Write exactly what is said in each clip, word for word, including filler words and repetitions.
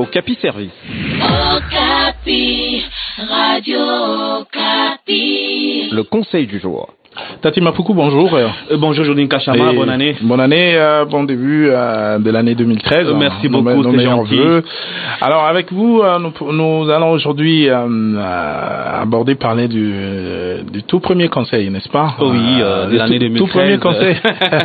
Okapi Service. Okapi, Radio Okapi. Le conseil du jour. Tati Mapuku, bonjour. Euh, bonjour Jodine Kachama, bonne année. Bonne année, euh, bon début euh, de l'année deux mille treize. Euh, merci hein, beaucoup, nos, nos c'est meilleurs gentil. vœux. Alors avec vous, euh, nous, nous allons aujourd'hui euh, euh, aborder, parler du, euh, du tout premier conseil, n'est-ce pas? Oh oui, euh, de l'année tout, deux mille treize. Tout premier conseil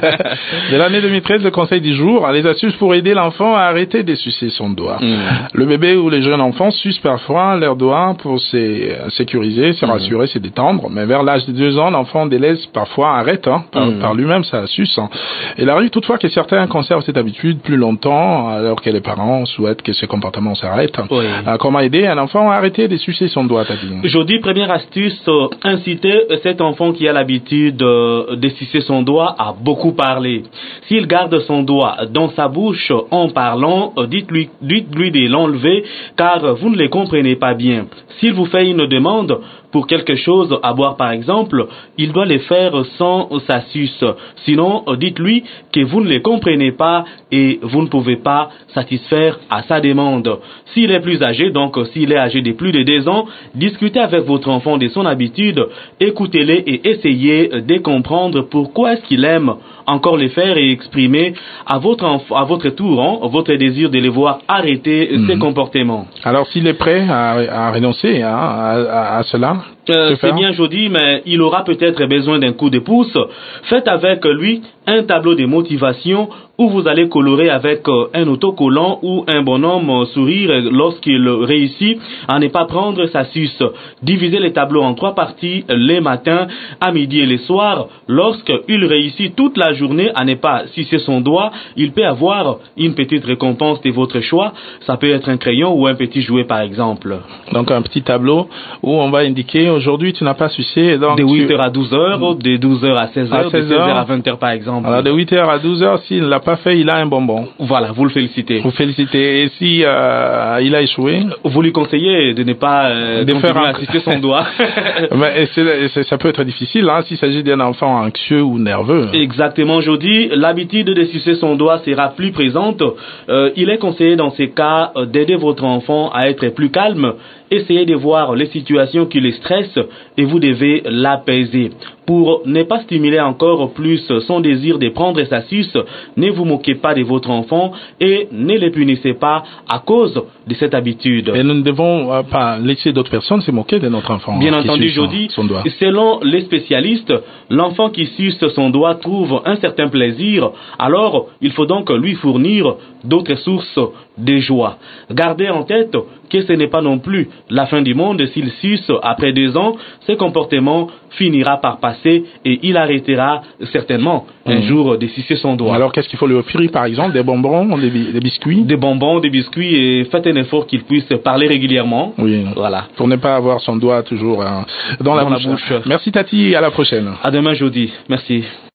de l'année deux mille treize, le conseil du jour, les astuces pour aider l'enfant à arrêter de sucer son doigt. Mm. Le bébé ou les jeunes enfants sucent parfois leur doigt pour se sécuriser, se rassurer, mm. se détendre, mais vers l'âge de deux ans, l'enfant délaisse parfois arrête hein, par, mmh. par lui-même, ça suce. Hein. Il arrive toutefois que certains conservent cette habitude plus longtemps, alors que les parents souhaitent que ce comportement s'arrête. Oui. Euh, comment aider un enfant à arrêter de sucer son doigt, t'as dit? Aujourd'hui, première astuce, euh, inciter cet enfant qui a l'habitude euh, de sucer son doigt à beaucoup parler. S'il garde son doigt dans sa bouche en parlant, euh, dites-lui, dites-lui de l'enlever, car vous ne les comprenez pas bien. S'il vous fait une demande pour quelque chose à boire par exemple, il doit les faire sans sa suce. Sinon, dites-lui que vous ne les comprenez pas et vous ne pouvez pas satisfaire à sa demande. S'il est plus âgé, donc s'il est âgé de plus de deux ans, discutez avec votre enfant de son habitude, écoutez-les et essayez de comprendre pourquoi est-ce qu'il aime encore les faire et exprimer à votre enf- à votre tour hein, votre désir de les voir arrêter mmh. ces comportements. Alors s'il est prêt à, à renoncer hein, à, à, à cela, euh, c'est bien joli, mais il aura peut-être besoin d'un coup de pouce. Faites avec lui un tableau de motivation où vous allez colorer avec un autocollant ou un bonhomme sourire lorsqu'il réussit à ne pas prendre sa suce. Divisez les tableaux en trois parties les matins, à midi et les soirs. Lorsqu'il réussit toute la journée à ne pas sucer son doigt, il peut avoir une petite récompense de votre choix. Ça peut être un crayon ou un petit jouet par exemple. Donc un petit tableau où on va indiquer aujourd'hui tu n'as pas sucé. Donc de huit tu... heures à douze heures, de douze heures à seize heures, de seize heures à vingt heures par exemple. Alors de huit heures à douze heures, s'il ne l'a pas fait, il a un bonbon. Voilà, vous le félicitez. Vous félicitez. Et si euh, il a échoué, vous lui conseillez de ne pas euh, de continuer à sucer son doigt. Mais c'est, c'est, ça peut être difficile hein, s'il s'agit d'un enfant anxieux ou nerveux. Exactement, Jody. L'habitude de sucer son doigt sera plus présente. Euh, il est conseillé dans ces cas d'aider votre enfant à être plus calme. Essayez de voir les situations qui le stressent et vous devez l'apaiser. Pour ne pas stimuler encore plus son désir de prendre sa suce, ne vous moquez pas de votre enfant et ne le punissez pas à cause de cette habitude. Et nous ne devons euh, pas laisser d'autres personnes se moquer de notre enfant. Bien hein, entendu, Jody, selon les spécialistes, l'enfant qui suce son doigt trouve un certain plaisir, alors il faut donc lui fournir d'autres sources de joie. Gardez en tête que ce n'est pas non plus la fin du monde s'il suce après deux ans, ce comportement finira par passer et il arrêtera certainement mmh. un jour de sucer son doigt. Alors qu'est-ce qu'il faut lui offrir par exemple? Des bonbons, des, bi- des biscuits? Des bonbons, des biscuits et faites un effort qu'il puisse parler régulièrement. Oui. Voilà. Pour ne pas avoir son doigt toujours hein, dans, dans la, la bouche. bouche. Merci Tati, à la prochaine. À demain jeudi. Merci.